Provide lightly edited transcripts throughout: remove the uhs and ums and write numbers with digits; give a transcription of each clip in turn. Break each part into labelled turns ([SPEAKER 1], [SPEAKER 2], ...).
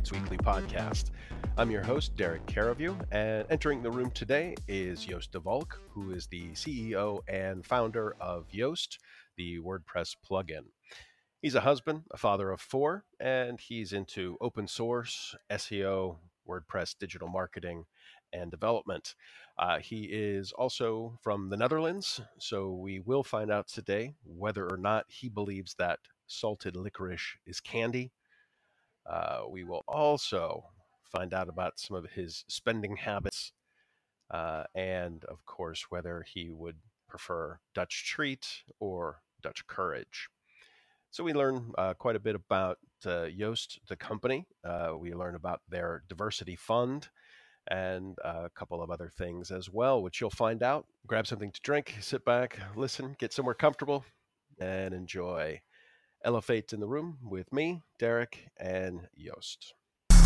[SPEAKER 1] Elevate's weekly podcast. I'm your host, Derek Caravue, and entering the room today is Joost de Valk, who is the CEO and founder of Yoast, the WordPress plugin. He's a husband, a father of four, and he's into open source, SEO, WordPress digital marketing, and development. He is also from the Netherlands, so we will find out today whether or not he believes that salted licorice is candy. We will also find out about some of his spending habits and, of course, whether he would prefer Dutch treat or Dutch courage. So we learn quite a bit about Yoast, the company. We learn about their diversity fund and a couple of other things as well, which you'll find out. Grab something to drink, sit back, listen, get somewhere comfortable, and enjoy. Elevate in the room with me, Derek, and Joost.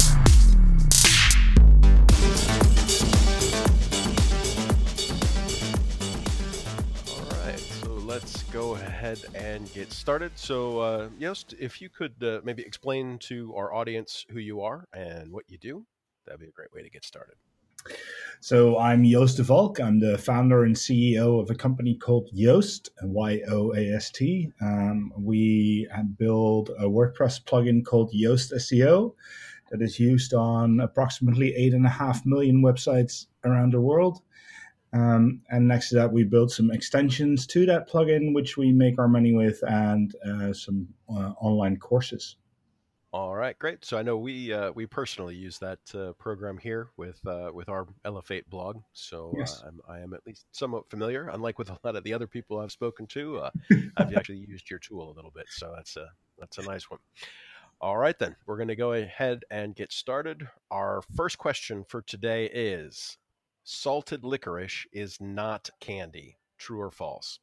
[SPEAKER 1] All right, so let's go ahead and get started. So, Joost, if you could maybe explain to our audience who you are and what you do, that'd be a great way to get started.
[SPEAKER 2] So I'm Joost de Valk. I'm the founder and CEO of a company called Yoast, Y-O-A-S-T. We build a WordPress plugin called Yoast SEO that is used on approximately 8.5 million websites around the world. And next to that, we build some extensions to that plugin, which we make our money with, and some online courses.
[SPEAKER 1] All right, great. So I know we personally use that program here with our Elevate blog. So
[SPEAKER 2] Yes.
[SPEAKER 1] I am at least somewhat familiar. Unlike with a lot of the other people I've spoken to, I've actually used your tool a little bit. So that's a nice one. All right, then we're going to go ahead and get started. Our first question for today is: salted licorice is not candy. True or false?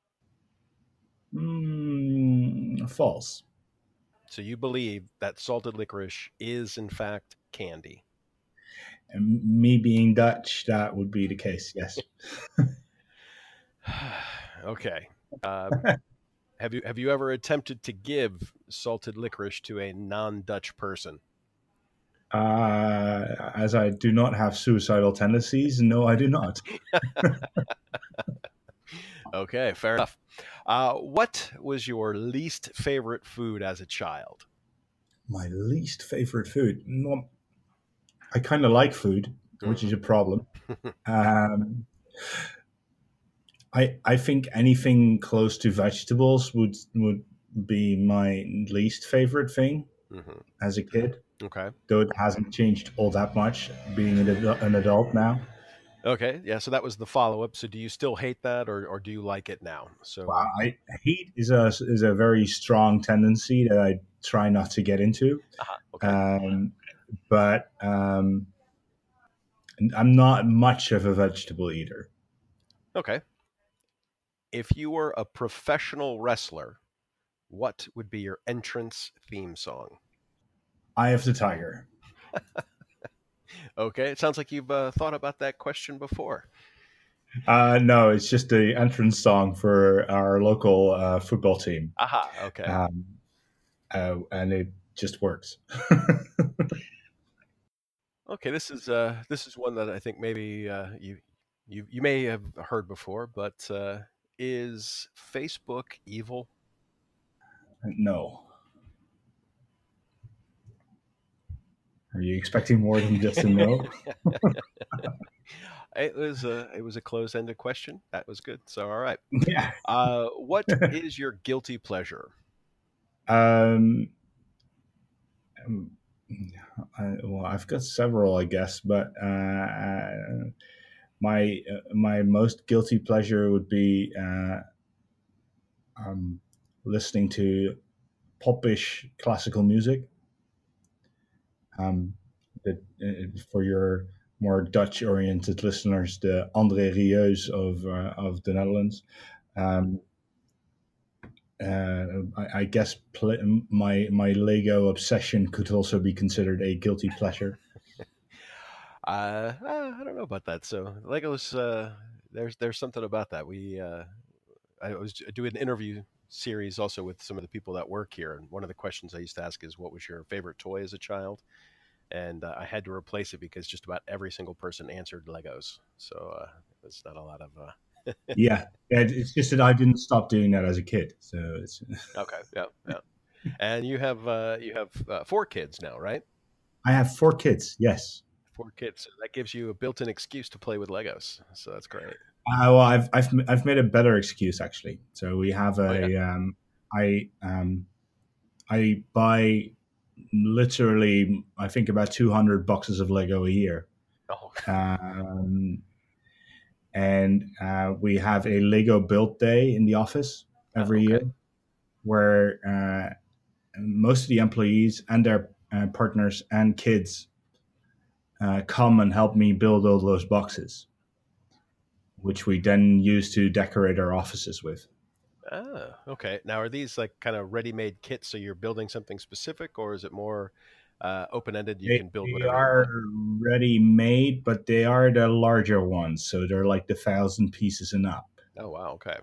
[SPEAKER 2] False.
[SPEAKER 1] So you believe that salted licorice is in fact candy?
[SPEAKER 2] And me being Dutch, that would be the case, yes.
[SPEAKER 1] Okay. Have you ever attempted to give salted licorice to a non-Dutch person?
[SPEAKER 2] As I do not have suicidal tendencies, no, I do not.
[SPEAKER 1] Okay, fair enough. What was your least favorite food as a child?
[SPEAKER 2] My least favorite food. Well, I kind of like food, which is a problem. Um, I think anything close to vegetables would be my least favorite thing as a kid.
[SPEAKER 1] Okay.
[SPEAKER 2] Though it hasn't changed all that much being an adult now.
[SPEAKER 1] Okay. Yeah. So that was the follow-up. So do you still hate that, or do you like it now? So
[SPEAKER 2] Hate is a very strong tendency that I try not to get into.
[SPEAKER 1] okay.
[SPEAKER 2] But I'm not much of a vegetable eater.
[SPEAKER 1] Okay. If you were a professional wrestler, what would be your entrance theme song?
[SPEAKER 2] Eye of the Tiger.
[SPEAKER 1] Okay. It sounds like you've thought about that question before.
[SPEAKER 2] No, it's just the entrance song for our local football team.
[SPEAKER 1] Aha. Okay.
[SPEAKER 2] And it just works.
[SPEAKER 1] Okay. This is one that I think maybe you may have heard before, but is Facebook evil?
[SPEAKER 2] No. Are you expecting more than just a no?
[SPEAKER 1] It was a closed-ended question. That was good. So all right.
[SPEAKER 2] Yeah.
[SPEAKER 1] What is your guilty pleasure?
[SPEAKER 2] Um, well, I've got several, I guess, but my most guilty pleasure would be listening to popish classical music. For your more Dutch-oriented listeners, the André Rieu's of the Netherlands. I guess my Lego obsession could also be considered a guilty pleasure.
[SPEAKER 1] I don't know about that. So Legos, there's something about that. I was doing an interview series also with some of the people that work here, and one of the questions I used to ask is, "What was your favorite toy as a child?" and I had to replace it because just about every single person answered Legos. So it's not a lot of.
[SPEAKER 2] Yeah, it's just that I didn't stop doing that as a kid. So it's,
[SPEAKER 1] Okay, yeah, yeah. And you have 4 kids now, right?
[SPEAKER 2] I have 4 kids. Yes.
[SPEAKER 1] 4 kids. So that gives you a built-in excuse to play with Legos. So that's great.
[SPEAKER 2] Well, I've made a better excuse actually. So we have
[SPEAKER 1] Oh yeah.
[SPEAKER 2] I I buy literally I think about 200 boxes of Lego a year.
[SPEAKER 1] Oh,
[SPEAKER 2] Um, and we have a Lego build day in the office every
[SPEAKER 1] okay.
[SPEAKER 2] year where most of the employees and their partners and kids come and help me build all those boxes, which we then use to decorate our offices with.
[SPEAKER 1] Okay. Now, are these like kind of ready-made kits, so you're building something specific, or is it more open-ended? You
[SPEAKER 2] They,
[SPEAKER 1] can build
[SPEAKER 2] they
[SPEAKER 1] whatever you
[SPEAKER 2] are
[SPEAKER 1] want.
[SPEAKER 2] ready made, but they are the larger ones, so they're like the 1,000 pieces and up.
[SPEAKER 1] Oh, wow. Okay.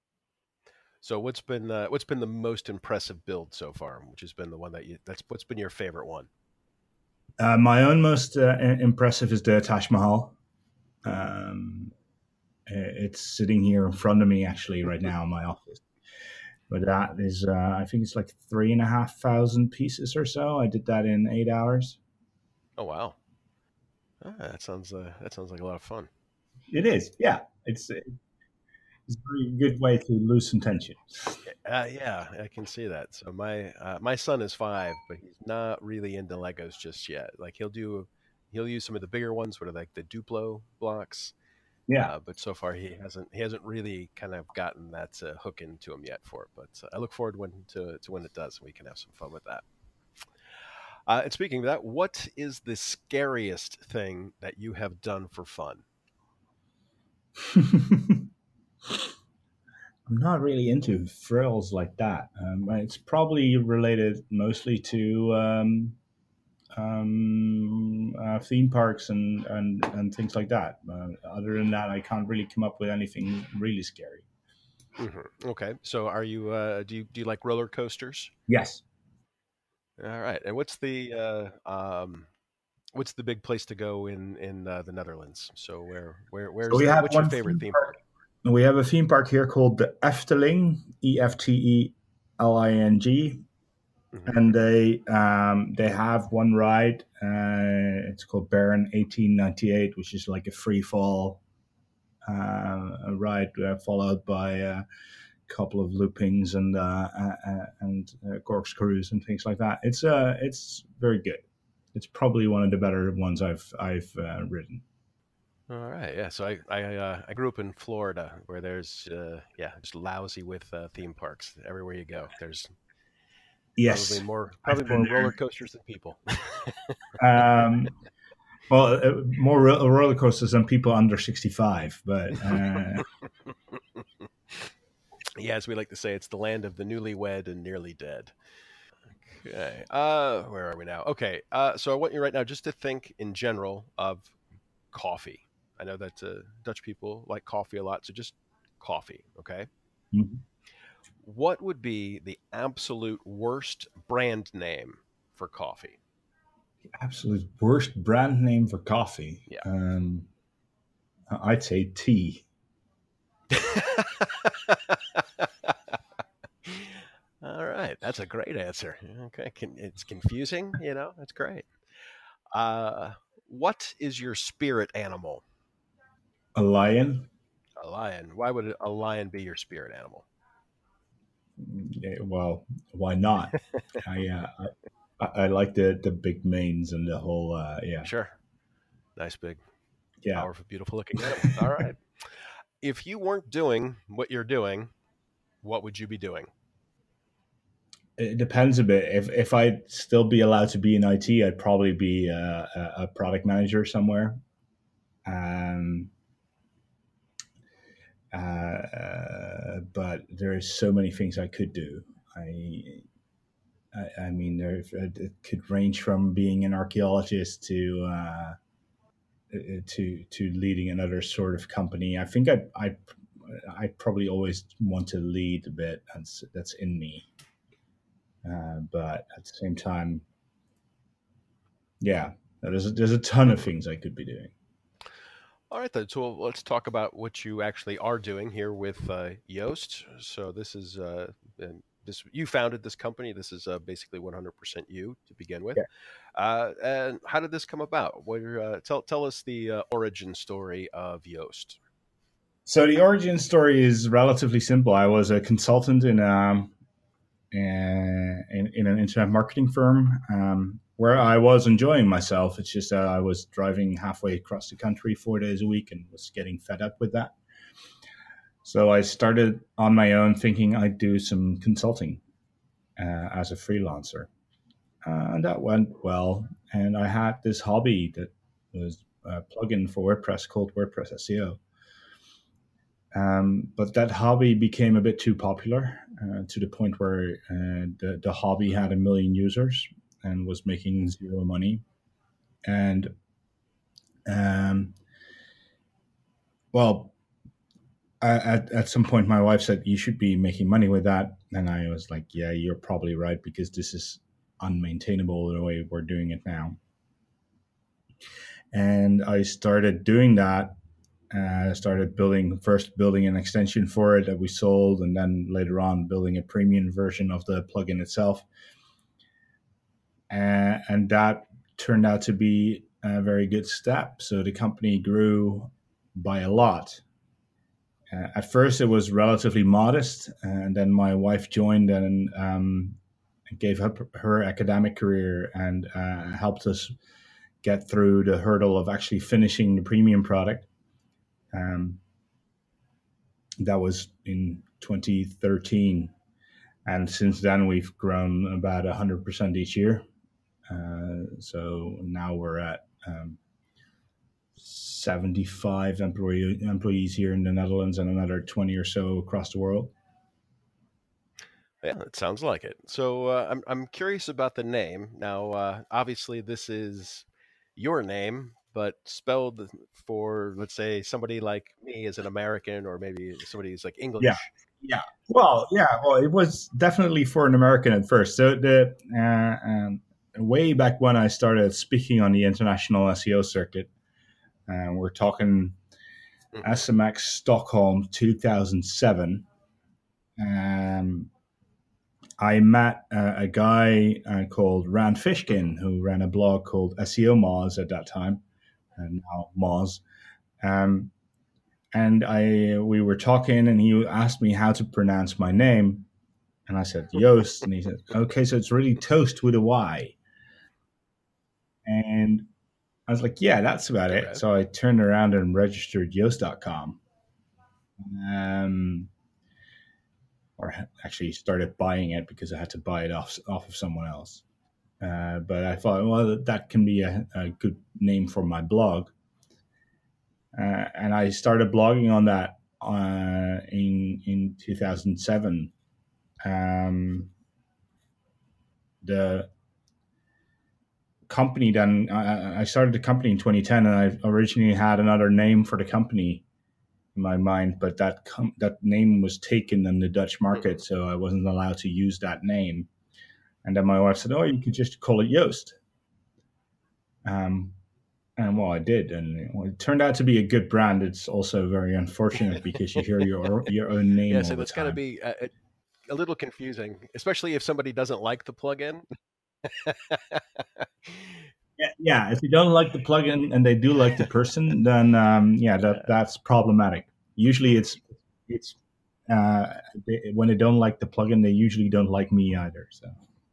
[SPEAKER 1] So what's been the most impressive build so far? Which has been the one that's what's been your favorite one?
[SPEAKER 2] My own most impressive is the Taj Mahal.
[SPEAKER 1] Hmm.
[SPEAKER 2] Um, it's sitting here in front of me actually right now in my office. But that is, I think it's like 3,500 pieces or so. I did that in 8 hours.
[SPEAKER 1] Oh, wow. That sounds like a lot of fun.
[SPEAKER 2] It is, yeah. It's a very good way to lose some tension.
[SPEAKER 1] Yeah, I can see that. So my son is 5, but he's not really into Legos just yet. Like he'll use some of the bigger ones, what are like the Duplo blocks.
[SPEAKER 2] Yeah.
[SPEAKER 1] But so far he hasn't really kind of gotten that hook into him yet for it. But I look forward to when it does, and we can have some fun with that. And speaking of that, what is the scariest thing that you have done for fun?
[SPEAKER 2] I'm not really into thrills like that. It's probably related mostly to theme parks and things like that. Other than that, I can't really come up with anything really scary.
[SPEAKER 1] Okay, so are you do you like roller coasters?
[SPEAKER 2] Yes.
[SPEAKER 1] All right, and what's the big place to go in the Netherlands? So
[SPEAKER 2] So
[SPEAKER 1] where's the what's your favorite theme park?
[SPEAKER 2] we have a theme park here called the Efteling, Efteling,
[SPEAKER 1] Hmm.
[SPEAKER 2] and they have one ride. It's called Baron 1898, which is like a free fall ride followed by a couple of loopings and corkscrews and things like that. It's very good. It's probably one of the better ones I've ridden.
[SPEAKER 1] All right, yeah. So I grew up in Florida, where there's yeah, just lousy with theme parks everywhere you go. There's probably
[SPEAKER 2] Yes,
[SPEAKER 1] more
[SPEAKER 2] I've
[SPEAKER 1] probably
[SPEAKER 2] been
[SPEAKER 1] more roller coasters than people.
[SPEAKER 2] there. Well, more roller coasters than people under 65, but
[SPEAKER 1] Yeah, as we like to say, it's the land of the newlywed and nearly dead. Okay. Where are we now? Okay. So I want you right now just to think in general of coffee. I know that Dutch people like coffee a lot, so just coffee. Okay. What would be the absolute worst brand name for coffee?
[SPEAKER 2] absolute worst brand name for coffee.
[SPEAKER 1] Yeah.
[SPEAKER 2] I'd say tea.
[SPEAKER 1] All right, that's a great answer. Okay, it's confusing, That's great. Uh, what is your spirit animal?
[SPEAKER 2] A lion.
[SPEAKER 1] A lion. Why would a lion be your spirit animal?
[SPEAKER 2] Yeah, well, why not? I, uh, I like the big manes and the whole. Yeah,
[SPEAKER 1] Sure. Nice, big,
[SPEAKER 2] yeah.
[SPEAKER 1] powerful, beautiful looking animal. All right. If you weren't doing what you're doing, what would you be doing?
[SPEAKER 2] It depends a bit. If I'd still be allowed to be in IT, I'd probably be a product manager somewhere. Um, but there's so many things I could do. I I mean, it could range from being an archaeologist to leading another sort of company. I think I probably always want to lead a bit. That's in me. But at the same time, yeah. There's a ton of things I could be doing.
[SPEAKER 1] All right, then. So let's talk about what you actually are doing here with Yoast. So this is this you founded this company. This is basically 100% you to begin with.
[SPEAKER 2] Yeah.
[SPEAKER 1] And how did this come about? Tell us the origin story of Yoast.
[SPEAKER 2] So the origin story is relatively simple. I was a consultant in an internet marketing firm where I was enjoying myself. It's just that I was driving halfway across the country 4 days a week and was getting fed up with that. So I started on my own, thinking I'd do some consulting as a freelancer. And that went well. And I had this hobby that was a plugin for WordPress called WordPress SEO. But that hobby became a bit too popular to the point where the hobby had 1 million users and was making zero money. And well, at some point, my wife said, "You should be making money with that." And I was like, "Yeah, you're probably right, because this is unmaintainable the way we're doing it now." And I started doing that. Started building an extension for it that we sold, and then later on building a premium version of the plugin itself. And that turned out to be a very good step. So the company grew by a lot. At first, it was relatively modest, and then my wife joined and gave up her academic career and helped us get through the hurdle of actually finishing the premium product. That was in 2013. And since then, we've grown about 100% each year. So now we're at 75 employees here in the Netherlands and another 20 or so across the world.
[SPEAKER 1] Yeah, it sounds like it. So I'm curious about the name. Now, obviously, this is your name, but spelled for, let's say, somebody like me as an American, or maybe somebody who's like English.
[SPEAKER 2] Yeah. Well, it was definitely for an American at first. So the way back when I started speaking on the international SEO circuit, we're talking SMX Stockholm 2007. I met a guy called Rand Fishkin, who ran a blog called SEO Moz at that time, and now Moz. And we were talking, and he asked me how to pronounce my name. And I said, Yoast. And he said, okay, so it's really toast with a Y. And I was like, yeah, that's about it. So I turned around and registered Yoast.com. Or actually started buying it because I had to buy it off of someone else. But I thought, well, that can be a good name for my blog. And I started blogging on that in 2007. The company then, I started the company in 2010, and I originally had another name for the company in my mind, but that name was taken in the Dutch market, so I wasn't allowed to use that name. And then my wife said, "Oh, you could just call it Yoast." And well, I did, and it turned out to be a good brand. It's also very unfortunate because you hear your own name.
[SPEAKER 1] Yeah, so that's got to be a little confusing, especially if somebody doesn't like the plugin.
[SPEAKER 2] Yeah, if you don't like the plugin and they do like the person, then that's problematic. Usually, it's when they don't like the plugin, they usually don't like me either. So.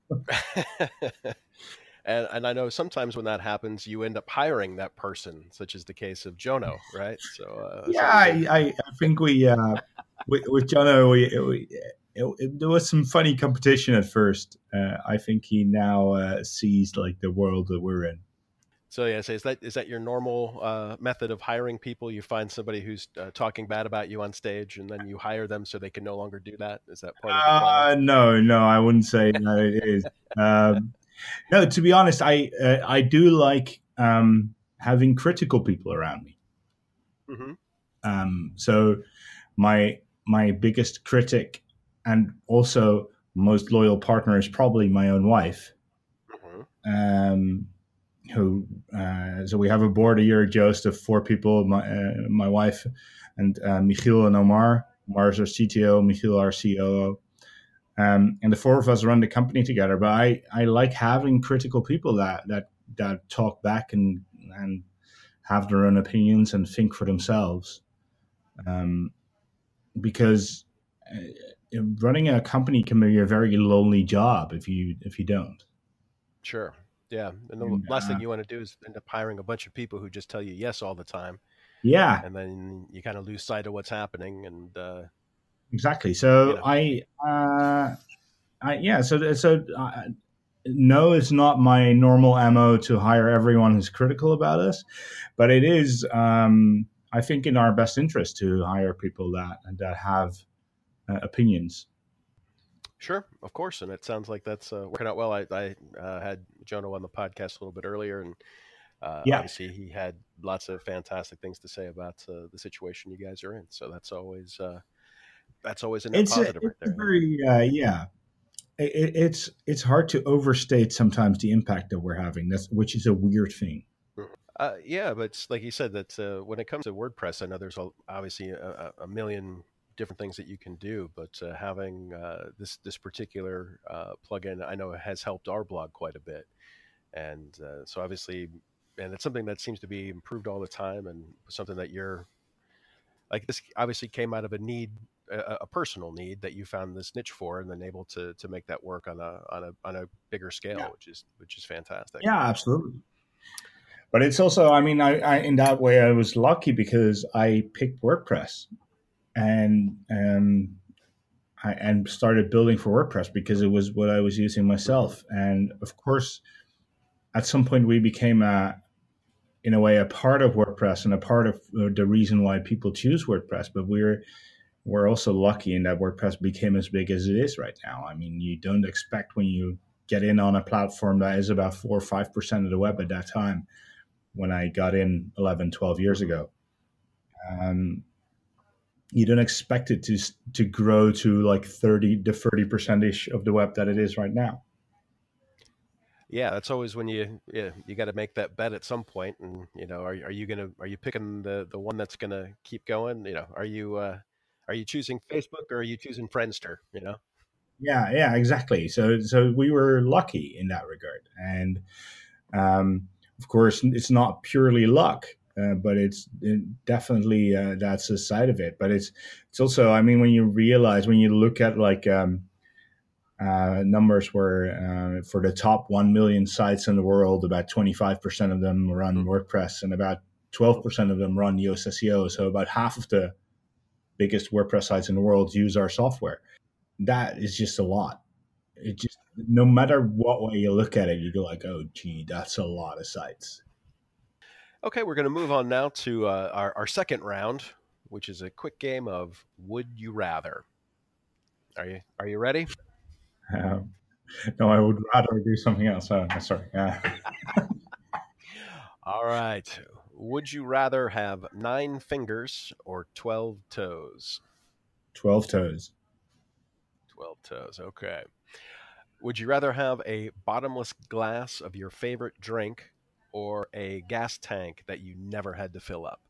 [SPEAKER 1] And I know sometimes when that happens, you end up hiring that person, such as the case of Jono, right? So
[SPEAKER 2] I think we with Jono, there was some funny competition at first. I think he now sees like the world that we're in.
[SPEAKER 1] So yeah, so is that your normal method of hiring people? You find somebody who's talking bad about you on stage, and then you hire them so they can no longer do that? Is that part of the plan?
[SPEAKER 2] No, I wouldn't say that it is. No, to be honest, I do like having critical people around me.
[SPEAKER 1] Mm-hmm.
[SPEAKER 2] So my biggest critic and also most loyal partner is probably my own wife.
[SPEAKER 1] Mm-hmm.
[SPEAKER 2] who so we have a board here at Joost of 4 people, my wife and Michiel and Omar. Omar is our CTO, Michiel our COO. And the 4 of us run the company together. But I like having critical people that talk back and have their own opinions and think for themselves. Because running a company can be a very lonely job if you don't.
[SPEAKER 1] Sure. Yeah. And the
[SPEAKER 2] And,
[SPEAKER 1] last thing you want to do is end up hiring a bunch of people who just tell you yes all the time.
[SPEAKER 2] yeah,
[SPEAKER 1] And then you kind of lose sight of what's happening. And,
[SPEAKER 2] exactly. So no, it's not my normal MO to hire everyone who's critical about us, but it is, I think, in our best interest to hire people that have opinions.
[SPEAKER 1] Sure, of course. And it sounds like that's working out well. I had Jonah on the podcast a little bit earlier, and
[SPEAKER 2] Yeah,
[SPEAKER 1] obviously he had lots of fantastic things to say about the situation you guys are in. So that's always a net positive right
[SPEAKER 2] it's
[SPEAKER 1] there.
[SPEAKER 2] very yeah. It's hard to overstate sometimes the impact that we're having. Which is a weird thing.
[SPEAKER 1] Yeah, but it's like you said that when it comes to WordPress, I know there's obviously a million different things that you can do, but having this particular plugin, I know has helped our blog quite a bit, and so obviously, and it's something that seems to be improved all the time, and something that you're like this obviously came out of a need, a personal need that you found this niche for, and then able to make that work on a bigger
[SPEAKER 2] Yeah,
[SPEAKER 1] scale, which is fantastic.
[SPEAKER 2] yeah, absolutely. But it's also, I mean, I in that way I was lucky because I picked WordPress and and started building for WordPress because it was what I was using
[SPEAKER 1] Hmm.
[SPEAKER 2] myself. And of course, at some point, we became in a way, a part of WordPress and a part of the reason why people choose WordPress. But we're also lucky in that WordPress became as big as it is right now. I mean, you don't expect when you get in on a platform that is about 4 or 5% of the web at that time. When I got in 11, 12 years
[SPEAKER 1] Hmm.
[SPEAKER 2] ago. Um, you don't expect it to grow to like 30% ish of the web that it is right now.
[SPEAKER 1] Yeah, that's always when you got to make that bet at some point, and are you picking the one that's gonna keep going? Are you choosing Facebook or are you choosing Friendster?
[SPEAKER 2] Yeah, yeah, exactly. So we were lucky in that regard, and of course, it's not purely luck, but definitely that's a side of it. But it's also, I mean, when you look at like numbers where for the top 1 million sites in the world, about 25% of them run
[SPEAKER 1] Hmm.
[SPEAKER 2] WordPress and about 12% of them run Yoast SEO. So about half of the biggest WordPress sites in the world use our software. That is just a lot. It just, no matter what way you look at it, you go like, oh, gee, that's a lot of sites.
[SPEAKER 1] Okay, we're gonna move on now to our second round, which is a quick game of Would You Rather. Are you ready?
[SPEAKER 2] Um, no, I would rather do something else. Sorry.
[SPEAKER 1] All right. Would you rather have 9 fingers or 12 toes?
[SPEAKER 2] 12 toes.
[SPEAKER 1] 12 toes. Okay. Would you rather have a bottomless glass of your favorite drink or a gas tank that you never had to fill up?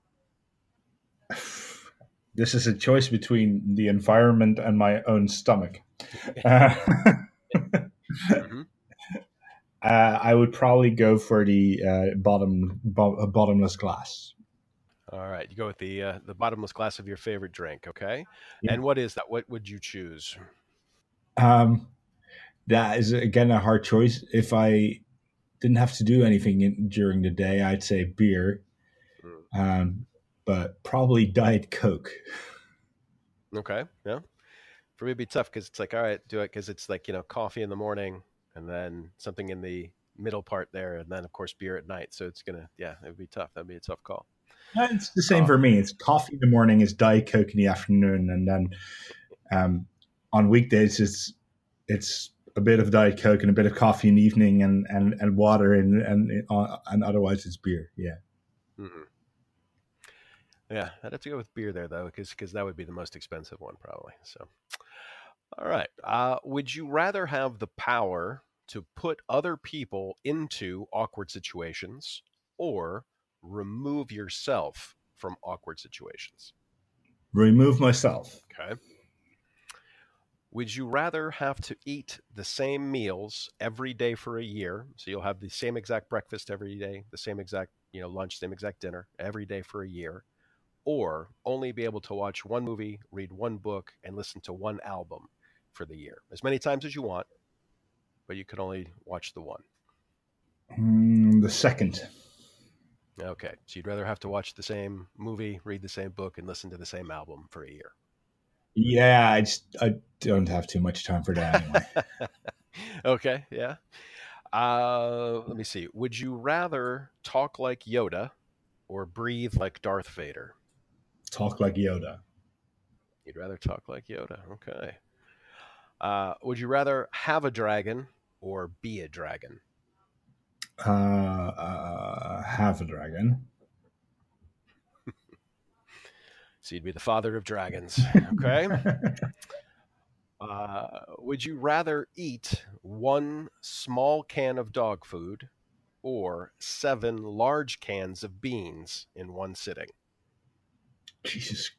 [SPEAKER 2] This is a choice between the environment and my own stomach. Uh,
[SPEAKER 1] Hmm.
[SPEAKER 2] I would probably go for the bottomless glass.
[SPEAKER 1] All right, you go with the bottomless glass of your favorite drink, okay?
[SPEAKER 2] Yeah.
[SPEAKER 1] And what is that? What would you choose?
[SPEAKER 2] Um, that is again a hard choice. If I didn't have to do anything during the day, I'd say beer,
[SPEAKER 1] Mm,
[SPEAKER 2] um, but probably Diet Coke.
[SPEAKER 1] okay, yeah. For me, it'd be tough because it's like, all right, do it because it's like coffee in the morning and then something in the middle part there, and then of course beer at night. So it's gonna, yeah, it would be tough. That'd be a tough call.
[SPEAKER 2] It's the same
[SPEAKER 1] Uh,
[SPEAKER 2] for me. It's coffee in the morning, it's Diet Coke in the afternoon, and then um, on weekdays it's a bit of Diet Coke and a bit of coffee in the evening, and water, and otherwise it's beer. Yeah.
[SPEAKER 1] mhm. Yeah, I'd have to go with beer there though, because that would be the most expensive one probably. So, all right. Would you rather have the power to put other people into awkward situations or remove yourself from awkward situations?
[SPEAKER 2] Remove myself.
[SPEAKER 1] Okay. Would you rather have to eat the same meals every day for a year? So you'll have the same exact breakfast every day, the same exact, lunch, same exact dinner every day for a year, or only be able to watch one movie, read one book, and listen to one album for the year, as many times as you want, but you can only watch the one.
[SPEAKER 2] The second.
[SPEAKER 1] Okay, so you'd rather have to watch the same movie, read the same book, and listen to the same album for a year.
[SPEAKER 2] Yeah, I don't have too much time for that anyway.
[SPEAKER 1] Okay, yeah. Let me see. Would you rather talk like Yoda or breathe like Darth Vader?
[SPEAKER 2] Talk like Yoda.
[SPEAKER 1] You'd rather talk like Yoda. Okay. Would you rather have a dragon or be a dragon?
[SPEAKER 2] Have a dragon.
[SPEAKER 1] So you'd be the father of dragons. Okay. Would you rather eat one small can of dog food or 7 large cans of beans in one sitting?
[SPEAKER 2] Jesus.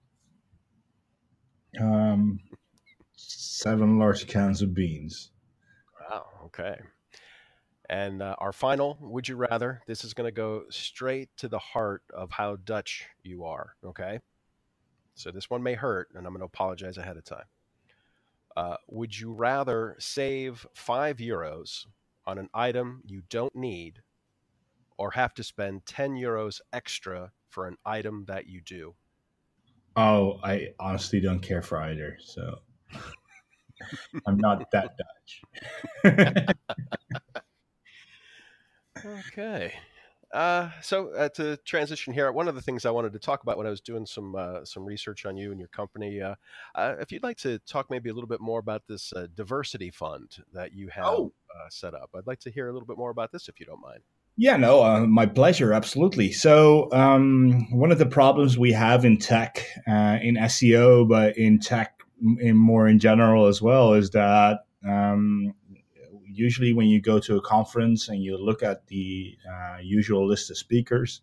[SPEAKER 2] 7 large cans of beans.
[SPEAKER 1] Wow. Okay. And our final, would you rather? This is going to go straight to the heart of how Dutch you are. Okay. So this one may hurt, and I'm going to apologize ahead of time. Would you rather save €5 on an item you don't need or have to spend €10 extra for an item that you do?
[SPEAKER 2] Oh, I honestly don't care for either, so I'm not that Dutch.
[SPEAKER 1] Okay. To transition here, one of the things I wanted to talk about when I was doing some research on you and your company, if you'd like to talk maybe a little bit more about this diversity fund that you have
[SPEAKER 2] Oh,
[SPEAKER 1] set up, I'd like to hear a little bit more about this if you don't mind.
[SPEAKER 2] yeah, no, my pleasure, absolutely. So, one of the problems we have in tech, in SEO, but in tech in more in general as well, is that usually when you go to a conference and you look at the usual list of speakers,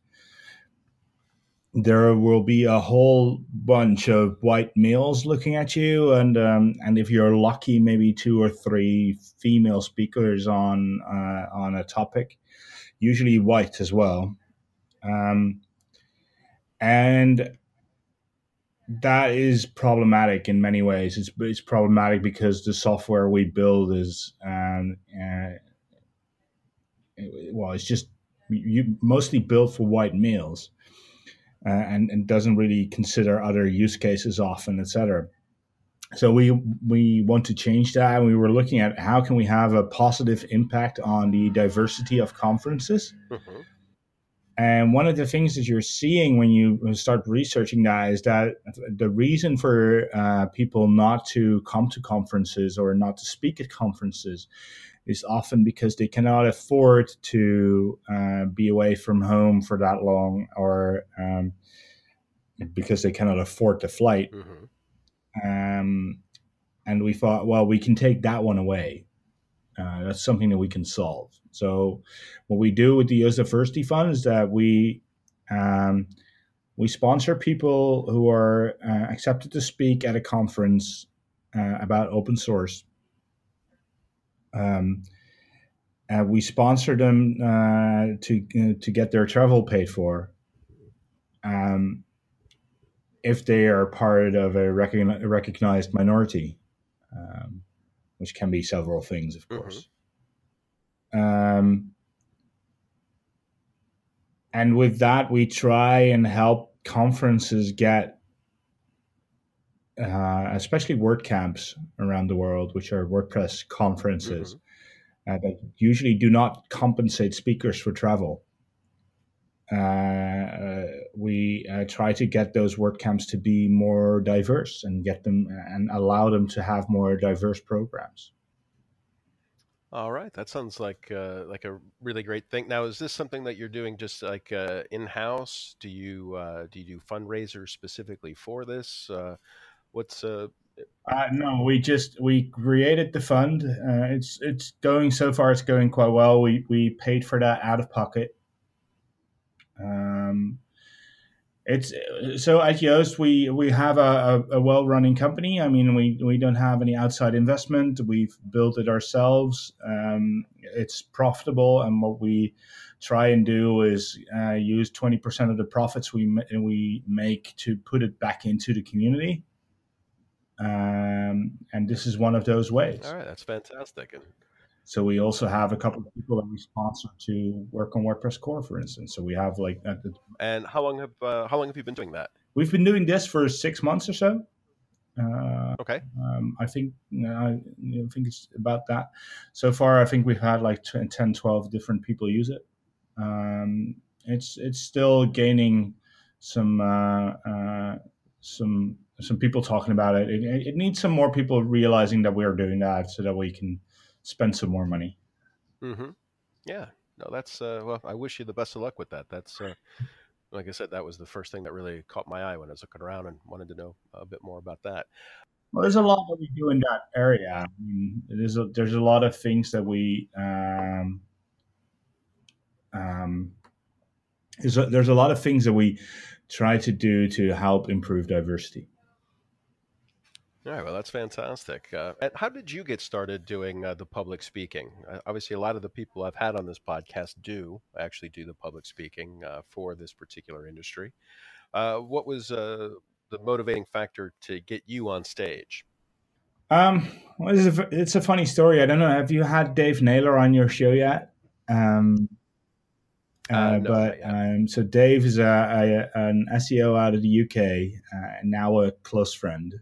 [SPEAKER 2] there will be a whole bunch of white males looking at you, and if you're lucky, maybe two or three female speakers on a topic, usually white as well. Um, and that is problematic in many ways. It's problematic because the software we build is, well, it's just you mostly built for white males, and doesn't really consider other use cases often, etc. So we want to change that, and we were looking at how can we have a positive impact on the diversity of conferences.
[SPEAKER 1] Mm-hmm.
[SPEAKER 2] And one of the things that you're seeing when you start researching that is that the reason for people not to come to conferences or not to speak at conferences is often because they cannot afford to be away from home for that long, or because they cannot afford the flight.
[SPEAKER 1] Mm-hmm.
[SPEAKER 2] And we thought, well, we can take that one away. That's something that we can solve. So what we do with the Yoast Diversity Fund is that we sponsor people who are accepted to speak at a conference about open source. We sponsor them to get their travel paid for. If they are part of a recognized minority, which can be several things, of course. And with that, we try and help conferences get, especially WordCamps around the world, which are WordPress conferences, that usually do not compensate speakers for travel. We try to get those WordCamps to be more diverse and get them and allow them to have more diverse programs.
[SPEAKER 1] All right, that sounds like a really great thing. Now, is this something that you're doing just like in-house? Do you do fundraisers specifically for this? What's
[SPEAKER 2] No, we created the fund. It's going so far. It's going quite well. We paid for that out of pocket. Um, it's so at Yoast we have a well running company. I mean we don't have any outside investment. We've built it ourselves. It's profitable, and what we try and do is use 20% of the profits we make to put it back into the community. And this is one of those
[SPEAKER 1] All
[SPEAKER 2] ways.
[SPEAKER 1] right, that's fantastic. And
[SPEAKER 2] So we also have a couple of people that we sponsor to work on WordPress core, for instance. So we have like
[SPEAKER 1] how long have you been doing that?
[SPEAKER 2] we've been doing this for 6 months or so. Uh,
[SPEAKER 1] Okay.
[SPEAKER 2] I think I think it's about that. So far, I think we've had like 10, 12 different people use it. It's still gaining some some people talking about it. It needs some more people realizing that we're doing that, so that we can spend some more money.
[SPEAKER 1] Mm-hmm. Yeah. No, that's well. I wish you the best of luck with that. That's like I said, that was the first thing that really caught my eye when I was looking around and wanted to know a bit more about that.
[SPEAKER 2] Well, there's a lot that we do in that area. I mean, there's a lot of things that we um, there's a lot of things that we try to do to help improve diversity.
[SPEAKER 1] All right, well, that's fantastic. And how did you get started doing the public speaking? Obviously, a lot of the people I've had on this podcast do actually do the public speaking for this particular industry. What was the motivating factor to get you on stage?
[SPEAKER 2] Well, it's a funny story. I don't know. Have you had Dave Naylor on your show yet? Um,
[SPEAKER 1] No, not
[SPEAKER 2] but
[SPEAKER 1] yet.
[SPEAKER 2] so Dave is an SEO out of the UK, now a close friend.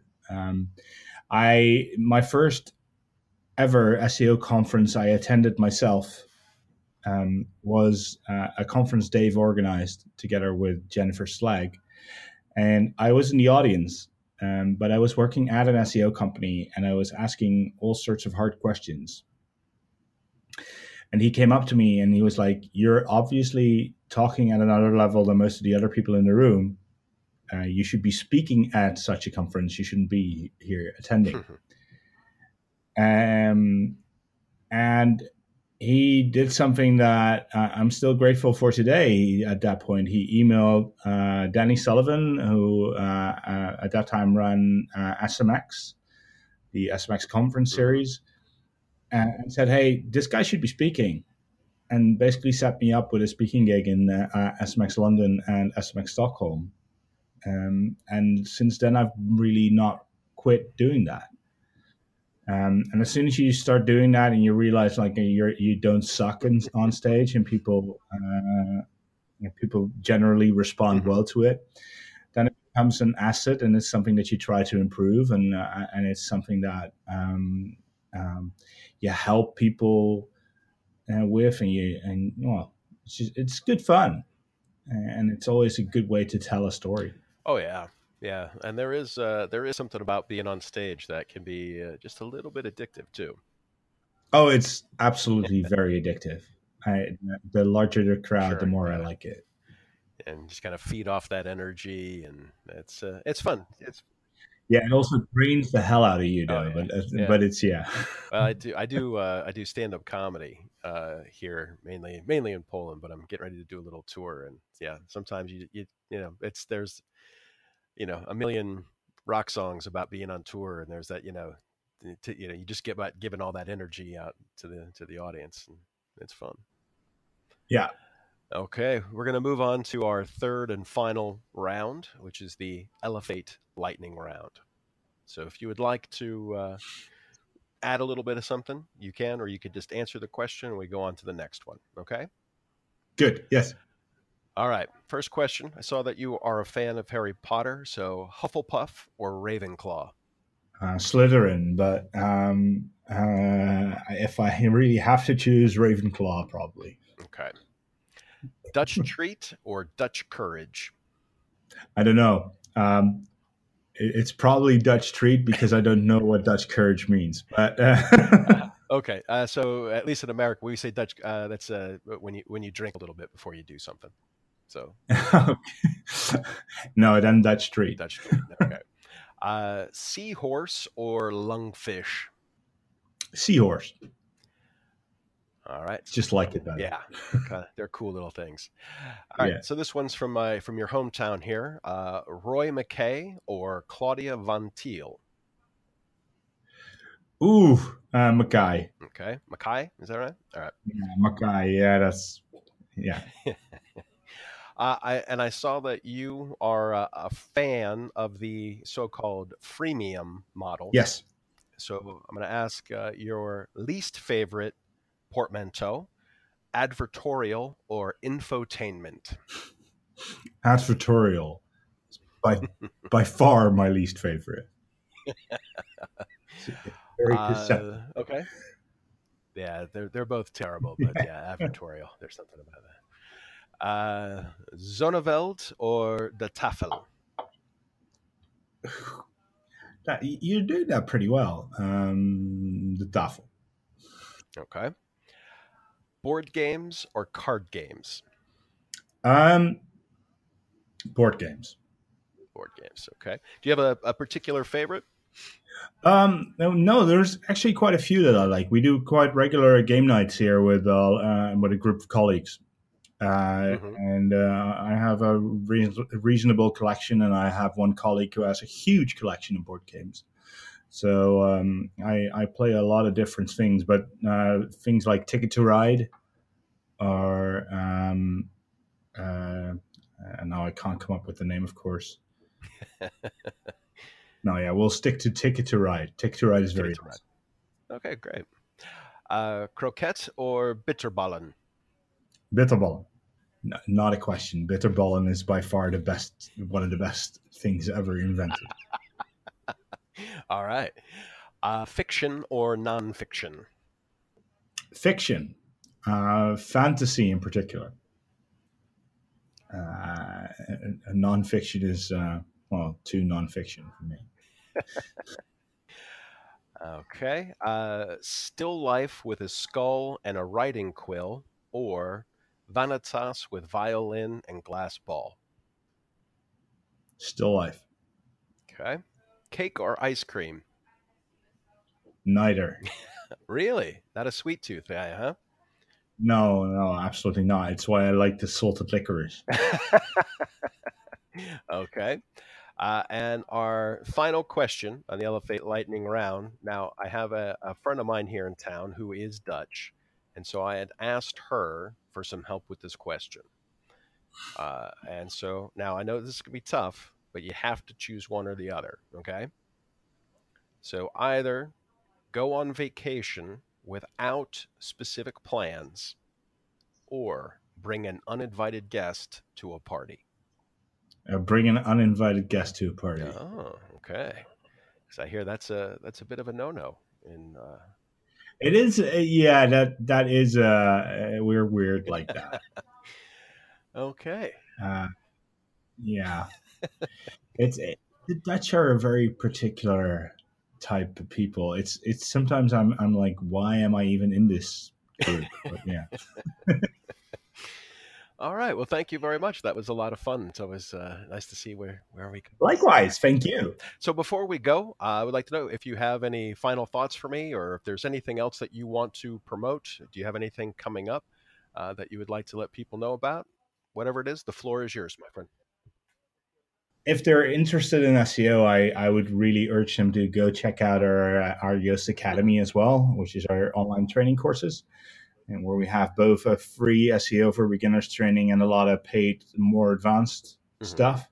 [SPEAKER 2] My first ever SEO conference I attended myself was a conference Dave organized together with Jennifer Slag, and I was in the audience. But I was working at an SEO company, and I was asking all sorts of hard questions. And he came up to me and he was like, "You're obviously talking at another level than most of the other people in the room. You should be speaking at such a conference. You shouldn't be here attending." And he did something that I'm still grateful for today. At that point, he emailed Danny Sullivan, who at that time ran SMX, the SMX conference series, and said, "Hey, this guy should be speaking." And basically set me up with a speaking gig in SMX London and SMX Stockholm. And since then, I've really not quit doing that. And as soon as you start doing that, and you realize like you don't suck on stage, and people generally respond well to it, then it becomes an asset, and it's something that you try to improve, and it's something that you help people with, and well, it's good fun, and it's always a good way to tell a story.
[SPEAKER 1] Oh yeah, yeah, and there is something about being on stage that can be just a little bit addictive too.
[SPEAKER 2] Oh, it's absolutely very addictive. The larger the crowd, the
[SPEAKER 1] Sure,
[SPEAKER 2] more I
[SPEAKER 1] yeah,
[SPEAKER 2] like it.
[SPEAKER 1] and just kind of feed off that energy, and it's fun. It's
[SPEAKER 2] Yeah, it also drains the hell out of you,
[SPEAKER 1] oh
[SPEAKER 2] though.
[SPEAKER 1] yeah,
[SPEAKER 2] But
[SPEAKER 1] yeah.
[SPEAKER 2] but it's yeah.
[SPEAKER 1] Well, I do stand up comedy here, mainly in Poland, but I'm getting ready to do a little tour, and yeah, sometimes you know it's there's a million rock songs about being on tour, and there's that you just get about giving all that energy out to the audience, and it's fun.
[SPEAKER 2] Yeah.
[SPEAKER 1] Okay, we're going to move on to our third and final round, which is the Elevate Lightning round. So if you would like to add a little bit of something, you can, or you could just answer the question and we go on to the next one. Okay?
[SPEAKER 2] Good. Yes.
[SPEAKER 1] All right. First question. I saw that you are a fan of Harry Potter. So Hufflepuff or Ravenclaw?
[SPEAKER 2] Slytherin, but if I really have to choose, Ravenclaw probably.
[SPEAKER 1] Okay. Dutch treat or Dutch courage?
[SPEAKER 2] I don't know. It's probably Dutch treat because I don't know what Dutch courage means. But
[SPEAKER 1] Okay. So at least in America, we say Dutch. That's when you drink a little bit before you do something. So
[SPEAKER 2] no, then Dutch treat.
[SPEAKER 1] Dutch treat. Okay. Seahorse or lungfish?
[SPEAKER 2] Seahorse.
[SPEAKER 1] All right.
[SPEAKER 2] Just like it better.
[SPEAKER 1] Yeah, they're cool little things. All right,
[SPEAKER 2] Yeah.
[SPEAKER 1] so this one's from your hometown here. Roy McKay or Claudia Von Thiel?
[SPEAKER 2] Ooh, Mackay.
[SPEAKER 1] Okay, Mackay, is that right? All right.
[SPEAKER 2] Yeah, Mackay. Yeah, yeah.
[SPEAKER 1] I saw that you are a fan of the so-called freemium model.
[SPEAKER 2] Yes.
[SPEAKER 1] So I'm going to ask your least favorite portmanteau, advertorial or infotainment?
[SPEAKER 2] Advertorial. By far my least favorite. Very deceptive.
[SPEAKER 1] Okay. Yeah, they're both terrible, but yeah, advertorial. There's something about that. Zonneveld or the Tafel?
[SPEAKER 2] You're doing that pretty well. The Tafel.
[SPEAKER 1] Okay. Board games or card games?
[SPEAKER 2] Board games.
[SPEAKER 1] Board games. Okay. Do you have a particular favorite?
[SPEAKER 2] No, there's actually quite a few that I like. We do quite regular game nights here with a group of colleagues, and I have a reasonable collection, and I have one colleague who has a huge collection of board games. So I play a lot of different things, but things like Ticket to Ride, or and now I can't come up with the name, of course. No, yeah, we'll stick to Ticket to Ride. Ticket to Ride is very nice.
[SPEAKER 1] Okay, great. Croquette or bitterballen?
[SPEAKER 2] Bitterballen. No, not a question. Bitterballen is by far one of the best things ever invented.
[SPEAKER 1] All right. Fiction or non-fiction?
[SPEAKER 2] Fiction. Fantasy in particular. Non-fiction is, too non-fiction for me.
[SPEAKER 1] Okay. Still life with a skull and a writing quill, or vanitas with violin and glass ball?
[SPEAKER 2] Still life.
[SPEAKER 1] Okay. Cake or ice cream?
[SPEAKER 2] Neither.
[SPEAKER 1] Really? Not a sweet tooth guy, huh?
[SPEAKER 2] No, absolutely not. It's why I like the salted licorice.
[SPEAKER 1] Okay. And our final question on the Elevate Lightning Round. Now, I have a friend of mine here in town who is Dutch, and so I had asked her for some help with this question. And so now I know this is going to be tough, but you have to choose one or the other, okay? So either go on vacation without specific plans, or bring an uninvited guest to a party.
[SPEAKER 2] Bring an uninvited guest to a party.
[SPEAKER 1] Oh, okay. Because I hear that's a bit of a no-no.
[SPEAKER 2] It is, yeah. That is we're weird like that.
[SPEAKER 1] Okay.
[SPEAKER 2] Yeah. The Dutch are a very particular type of people. It's sometimes I'm like, why am I even in this group? But yeah.
[SPEAKER 1] All right. Well, thank you very much. That was a lot of fun. It's always nice to see where we can.
[SPEAKER 2] Likewise. Thank you.
[SPEAKER 1] So before we go, I would like to know if you have any final thoughts for me, or if there's anything else that you want to promote. Do you have anything coming up that you would like to let people know about? Whatever it is, the floor is yours, my friend.
[SPEAKER 2] If they're interested in SEO, I would really urge them to go check out our Yoast Academy as well, which is our online training courses, and where we have both a free SEO for beginners training and a lot of paid, more advanced stuff.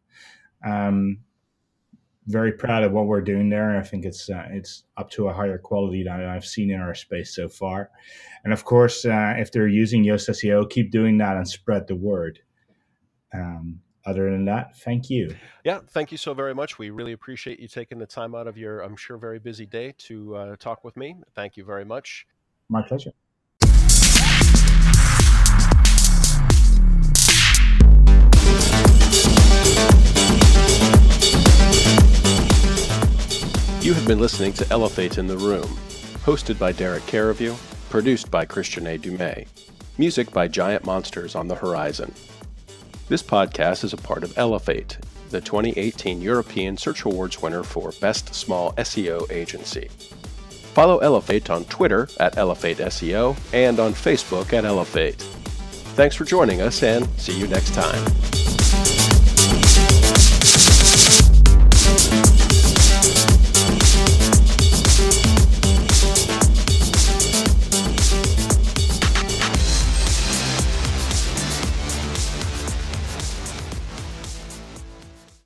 [SPEAKER 2] Very proud of what we're doing there. I think it's up to a higher quality than I've seen in our space so far. And of course, if they're using Yoast SEO, keep doing that and spread the word. Other than that, thank you.
[SPEAKER 1] Yeah, thank you so very much. We really appreciate you taking the time out of your, I'm sure, very busy day to talk with me. Thank you very much.
[SPEAKER 2] My pleasure.
[SPEAKER 1] You have been listening to Elevate in the Room, hosted by Derek Caravue, produced by Christian A. Dumais, music by Giant Monsters on the Horizon. This podcast is a part of Elevate, the 2018 European Search Awards winner for Best Small SEO Agency. Follow Elevate on Twitter at ElevateSEO and on Facebook at Elevate. Thanks for joining us, and see you next time.